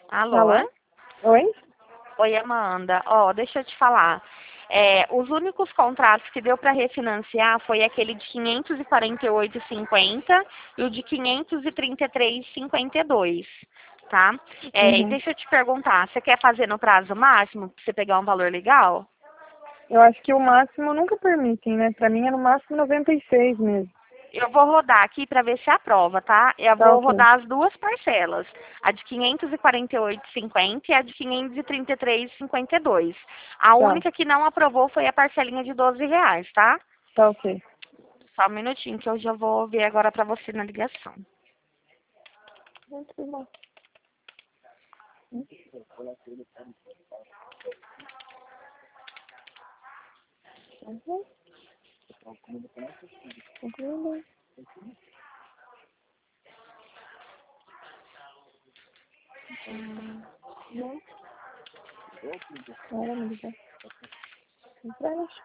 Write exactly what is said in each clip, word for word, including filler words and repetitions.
Alô? Alô? Oi? Oi, Amanda. Ó, deixa eu te falar. É, os únicos contratos que deu para refinanciar foi aquele de quinhentos e quarenta e oito e cinquenta e o de quinhentos e trinta e três e cinquenta e dois, tá? É, e Uhum. deixa eu te perguntar, você quer fazer no prazo máximo para você pegar um valor legal? Eu acho que o máximo nunca permitem, né? Pra mim é no máximo noventa e seis mesmo. Eu vou rodar aqui para ver se aprova, tá? Eu Tá vou ok. rodar as duas parcelas, a de quinhentos e quarenta e oito e cinquenta e a de quinhentos e trinta e três e cinquenta e dois. A Tá. única que não aprovou foi a parcelinha de doze reais, tá? Tá ok. Só um minutinho que eu já vou ver agora para você na ligação. Muito bom. Uhum. Tranquilo. Não. Ela me liga. Empresta.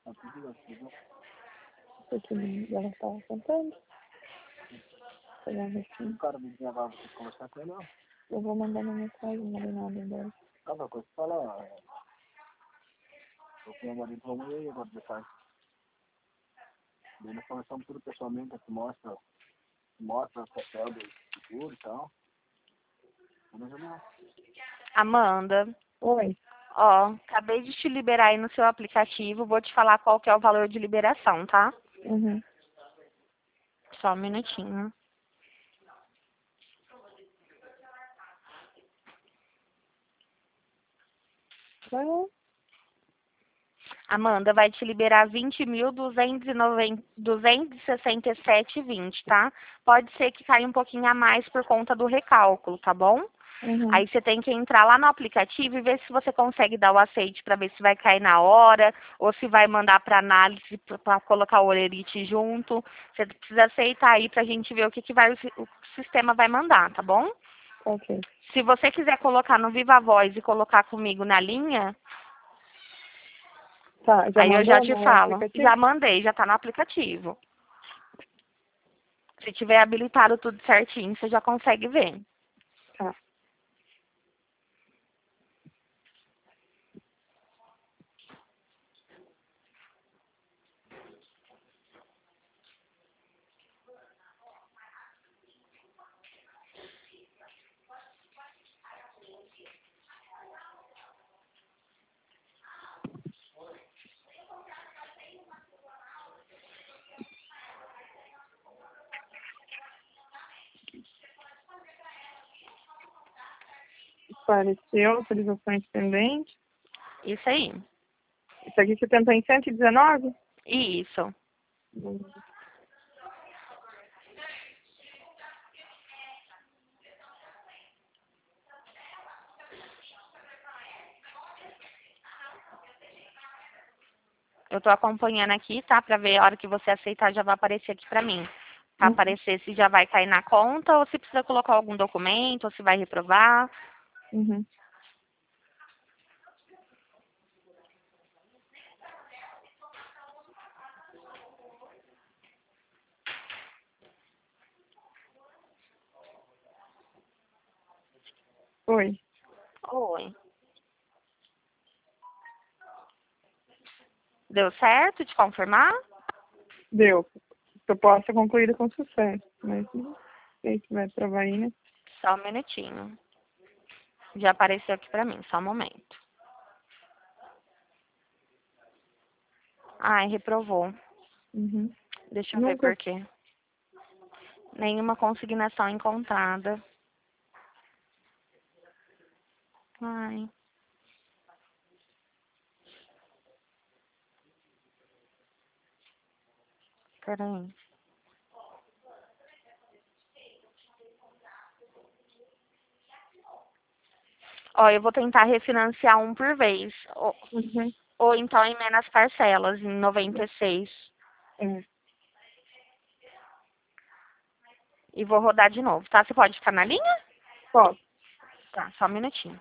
Porque ela estava cantando. Pegar assim. O cara me vai conversar com ele, ó. Eu vou mandar uma mensagem, não mandei nada ainda. Ah, vai coisa falar. Eu tenho marido como eu e agora detalhe. Daí nós conversamos tudo pessoalmente, que mostra, mostra o papel do seguro e tal. Amanda, Oi. ó, acabei de te liberar aí no seu aplicativo, vou te falar qual que é o valor de liberação, tá? Uhum. Só um minutinho. Vai. Amanda, vai te liberar vinte mil duzentos e sessenta e sete e vinte, tá? Pode ser que caia um pouquinho a mais por conta do recálculo, tá bom? Uhum. Aí você tem que entrar lá no aplicativo e ver se você consegue dar o aceite para ver se vai cair na hora ou se vai mandar para análise para colocar o olerite junto. Você precisa aceitar aí para a gente ver o que, que vai, o sistema vai mandar, tá bom? Ok. Se você quiser colocar no Viva Voz e colocar comigo na linha, Tá, já aí eu já mandou te no falo. aplicativo? Já mandei, já tá no aplicativo. Se tiver habilitado tudo certinho, você já consegue ver. Tá. Apareceu, autorizações pendentes. Isso aí. Isso aqui você tentou em cento e dezenove? Isso. Hum. Eu tô acompanhando aqui, tá? Pra ver a hora que você aceitar já vai aparecer aqui pra mim. Pra aparecer se já vai cair na conta ou se precisa colocar algum documento ou se vai reprovar. Uhum. Oi. Oi. Deu certo de confirmar? Deu. Proposta concluída com sucesso. Mas não sei se vai aprovar aí, né? Só um minutinho. Já apareceu aqui pra mim, só um momento. Ai, reprovou. Uhum. Deixa eu ver Nunca. por quê. Nenhuma consignação encontrada. Ai, peraí. Ó, eu vou tentar refinanciar um por vez. Ou, Uhum. ou então em menos parcelas, em noventa e seis. É. E vou rodar de novo, tá? Você pode ficar na linha? Posso. Tá, só um minutinho.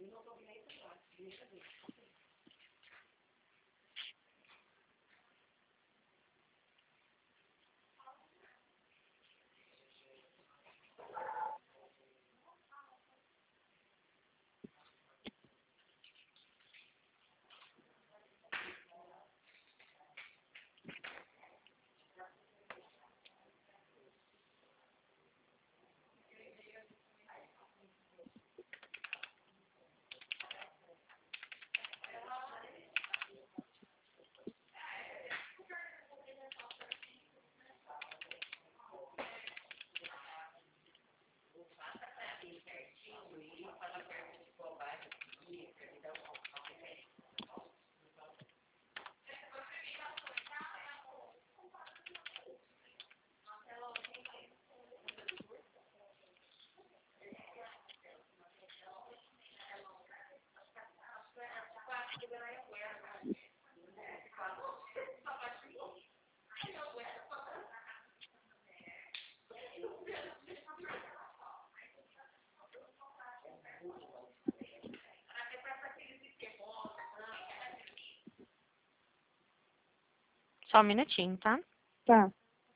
Só um minutinho, tá? Tá.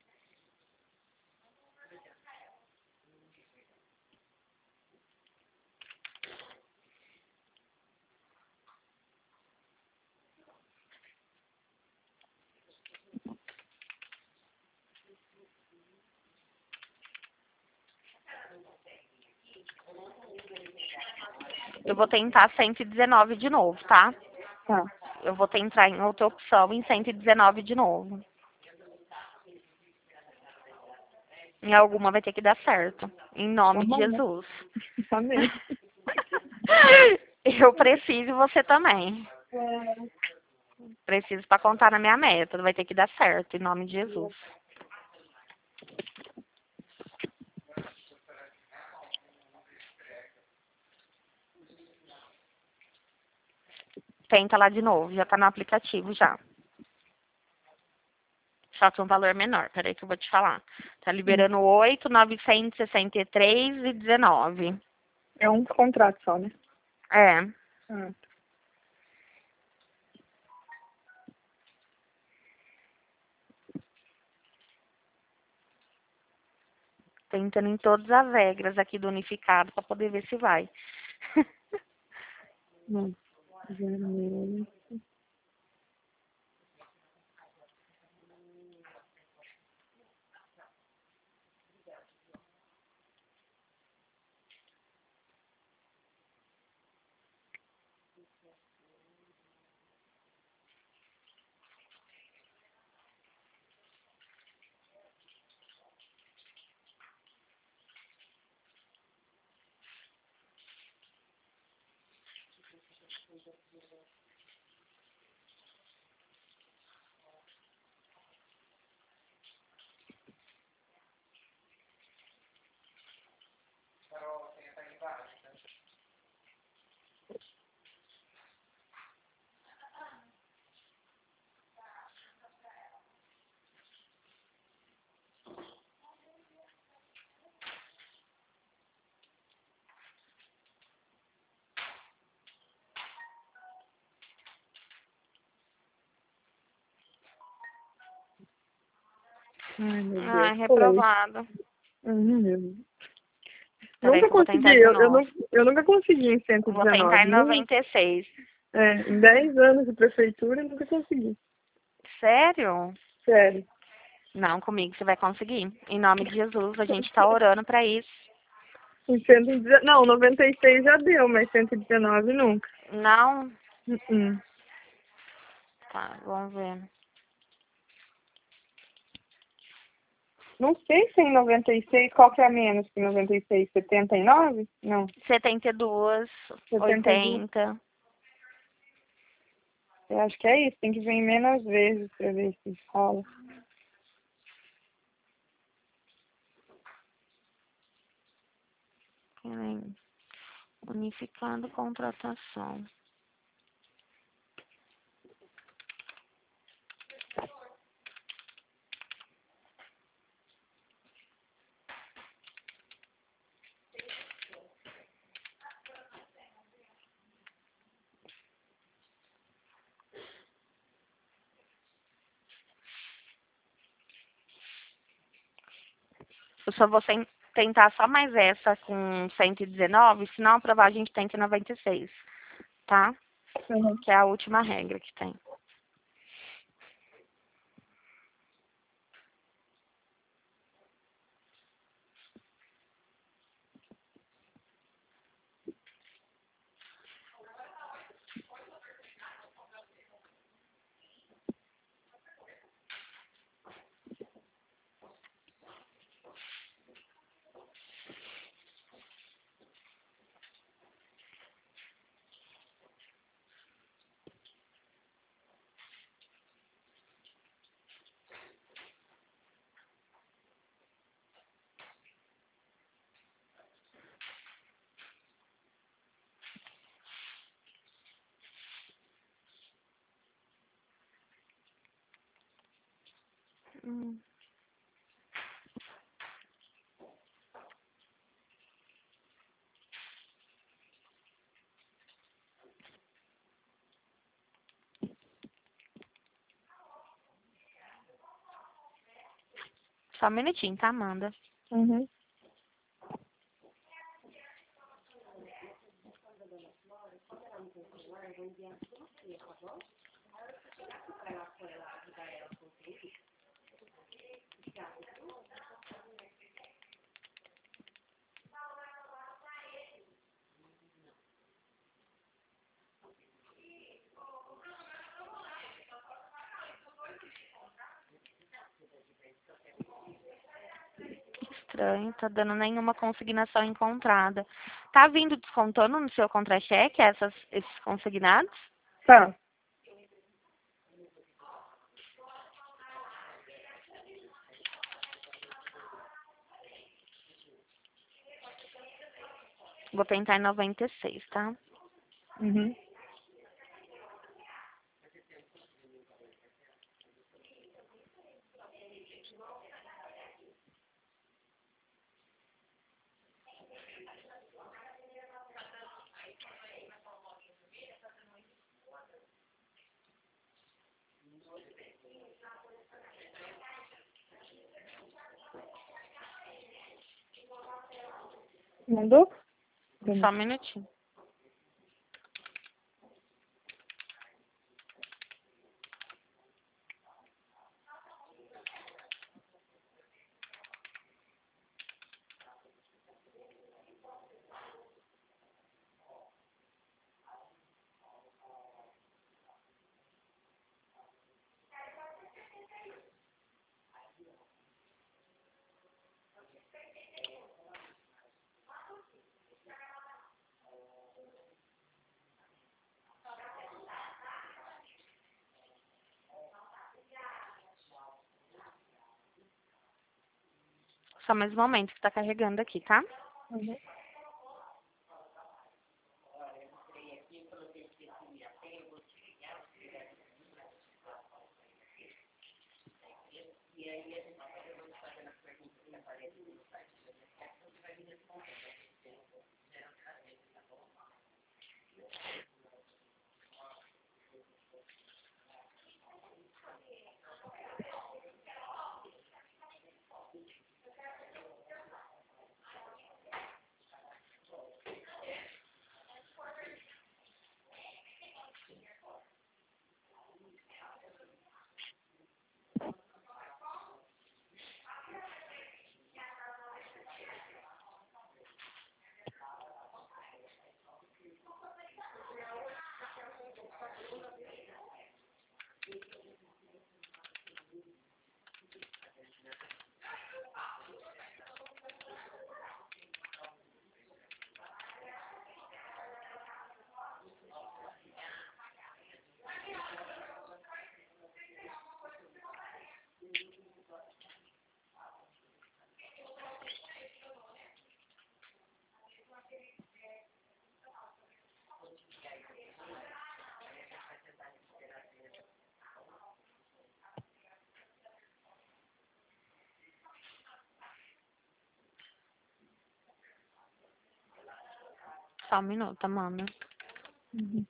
Eu vou tentar cento e dezenove de novo, tá? Tá. Eu vou tentar em outra opção em cento e dezenove de novo. Em alguma vai ter que dar certo. Em nome de Vamos lá. Jesus. Amém. Eu preciso e você também. É. Preciso para contar na minha meta. Vai ter que dar certo, em nome de Jesus. Tenta lá de novo, já tá no aplicativo já. Só que um valor menor, peraí que eu vou te falar. Tá liberando oito, novecentos e sessenta e três e dezenove. É um contrato só, né? É. Ah. Tentando em todas as regras aqui do unificado para poder ver se vai. Não. Janeiro. Ai, meu Ai, Deus. Foi. reprovado. Uhum, meu Deus. Peraí Nunca que eu vou consegui. tentar de Eu, eu, novo. não, eu nunca consegui em cento Eu e vou tentar dezenove. em Nem, noventa e seis. é, em dez anos de prefeitura, eu nunca consegui. Sério? Sério. Não, comigo você vai conseguir. Em nome de Jesus, a gente tá orando pra isso. Em cento e dezenove, não, noventa e seis já deu, mas cento e dezenove nunca. Não? Uh-uh. Tá, vamos ver. Não sei se em noventa e seis, qual que é a menos que noventa e seis? setenta e nove? Não, setenta e dois, setenta e dois. oitenta. Eu acho que é isso, tem que vir menos vezes pra ver se rola. Peraí. Unificando contratação. Eu só vou sem- tentar só mais essa com cento e dezenove, se não aprovar a gente tenta em noventa e seis, tá? Uhum. Que é a última regra que tem. Hum. Só um minutinho, tá, Amanda? Uhum. Estranho, tá dando nenhuma consignação encontrada. Tá vindo descontando no seu contra-cheque essas, esses consignados? Tá. Vou tentar em noventa e seis, tá? Uhum. Mandou? Só um minutinho. Só mais um momento que tá carregando aqui, tá? Uhum. Só um minuto, Amanda. Uhum.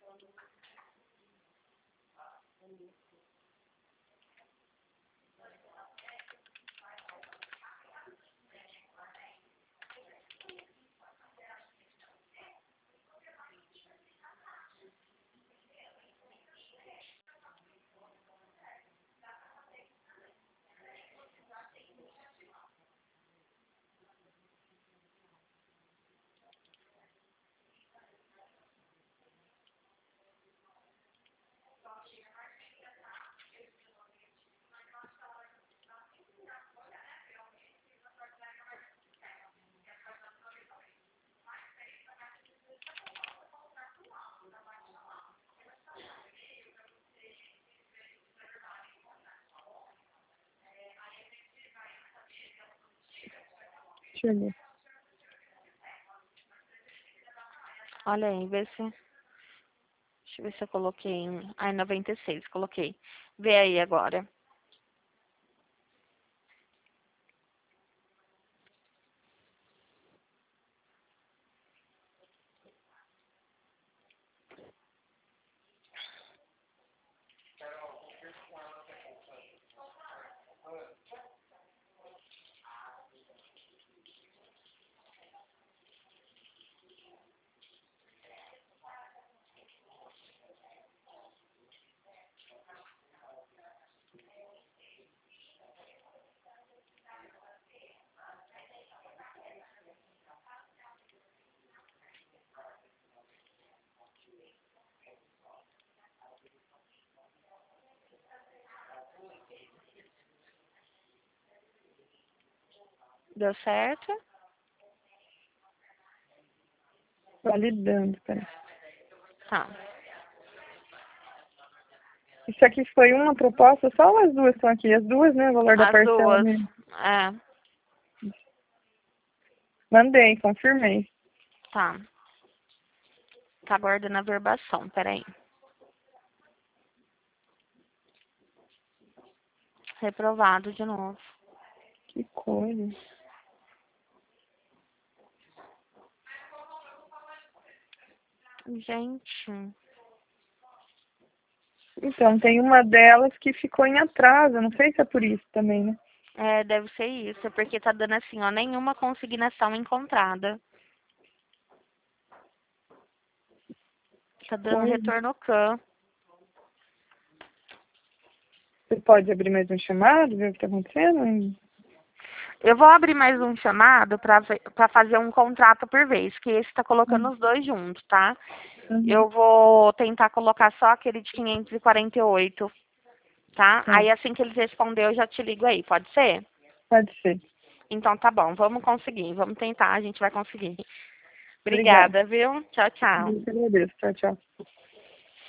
Chegou. Olha aí, vê se... Deixa eu ver se eu coloquei em... Ai, noventa e seis, coloquei. Vê aí agora. Deu certo? Validando, peraí. Tá. Isso aqui foi uma proposta, só as duas estão aqui. As duas, né? O valor da As parcela duas. mesmo. É, Mandei, confirmei. tá. Tá aguardando a verbação, peraí. Reprovado de novo. Que coisa. Gente, Então, tem uma delas que ficou em atraso. Não sei se é por isso também, né? é, deve ser isso, porque tá dando assim, ó, nenhuma consignação encontrada. Tá dando Coisa. retorno C A M. Você pode abrir mais um chamado, ver o que tá acontecendo? Eu vou abrir mais um chamado para para fazer um contrato por vez, que esse tá colocando Uhum. os dois juntos, tá? Uhum. Eu vou tentar colocar só aquele de quinhentos e quarenta e oito, tá? Tá. Aí assim que eles responder, eu já te ligo aí, pode ser? Pode ser. Então tá bom, vamos conseguir, vamos tentar, a gente vai conseguir. Obrigada. Obrigada, viu? Tchau, tchau. Eu que agradeço. Tchau, tchau.